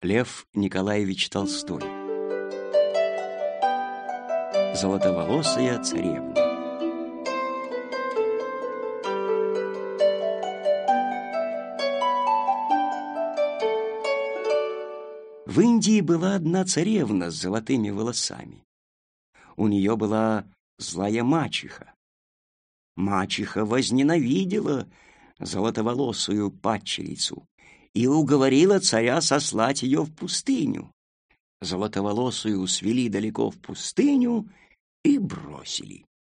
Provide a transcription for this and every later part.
Лев Николаевич Толстой. Золотоволосая царевна. В Индии была одна царевна с золотыми волосами. У нее была злая мачеха. Мачеха возненавидела золотоволосую падчерицу и уговорила царя сослать ее в пустыню. Золотоволосую свели далеко в пустыню и бросили.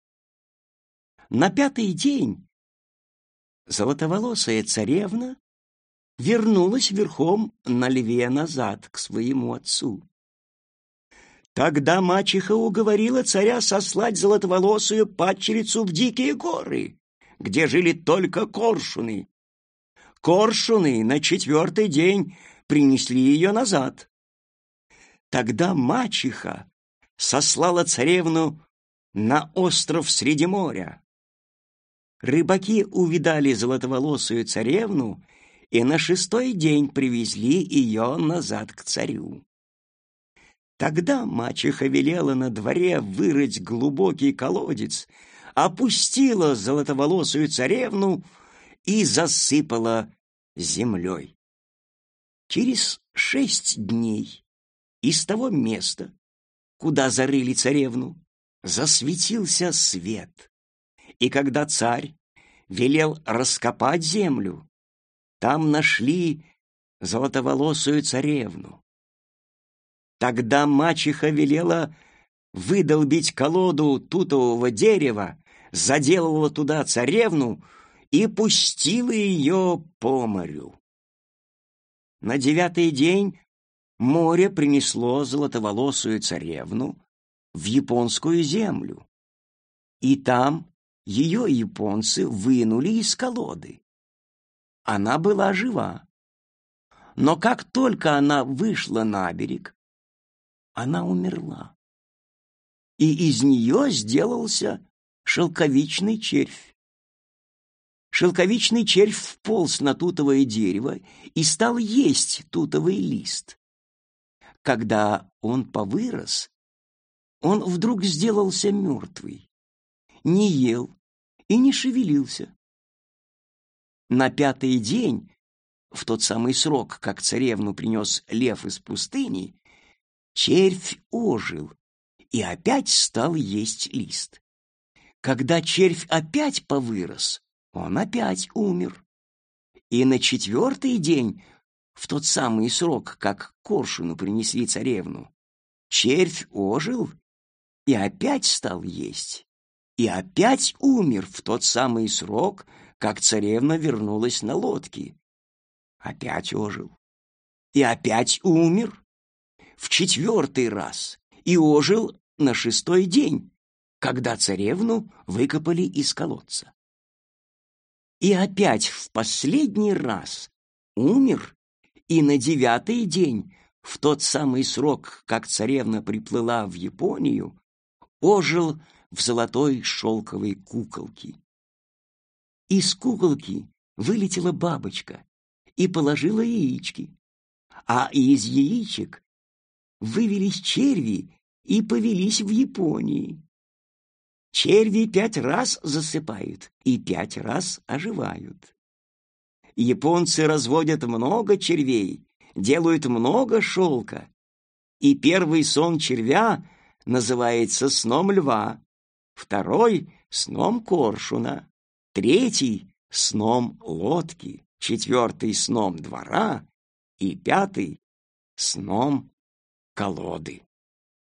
На 5-й день золотоволосая царевна вернулась верхом на льве назад к своему отцу. Тогда мачеха уговорила царя сослать золотоволосую падчерицу в дикие горы, где жили только коршуны. Коршуны на 4-й день принесли ее назад. Тогда мачеха сослала царевну на остров среди моря. Рыбаки увидали золотоволосую царевну и на 6-й день привезли ее назад к царю. Тогда мачеха велела на дворе вырыть глубокий колодец, опустила золотоволосую царевну и засыпала землей. Через 6 дней из того места, куда зарыли царевну, засветился свет. И когда царь велел раскопать землю, там нашли золотоволосую царевну. Тогда мачеха велела выдолбить колоду тутового дерева, заделала туда царевну и пустила ее по морю. На 9-й день море принесло золотоволосую царевну в японскую землю, и там ее японцы вынули из колоды. Она была жива, но как только она вышла на берег, она умерла, и из нее сделался шелковичный червь. Шелковичный червь вполз на тутовое дерево и стал есть тутовый лист. Когда он повырос, он вдруг сделался мертвый, не ел и не шевелился. На 5-й день, в тот самый срок, как царевну принес лев из пустыни, червь ожил и опять стал есть лист. Когда червь опять повырос, он опять умер. И на 4-й день, в тот самый срок, как коршуну принесли царевну, червь ожил и опять стал есть, и опять умер в тот самый срок, как царевна вернулась на лодке. Опять ожил и опять умер в 4-й раз и ожил на 6-й день, когда царевну выкопали из колодца. И опять в последний раз умер и на 9-й день, в тот самый срок, как царевна приплыла в Японию, ожил в золотой шелковой куколке. Из куколки вылетела бабочка и положила яички, а из яичек вывелись черви и повелись в Японии. Черви 5 раз засыпают и 5 раз оживают. Японцы разводят много червей, делают много шелка, и первый сон червя называется сном льва, 2-й — сном коршуна, 3-й — сном лодки, 4-й — сном двора и 5-й — сном колоды.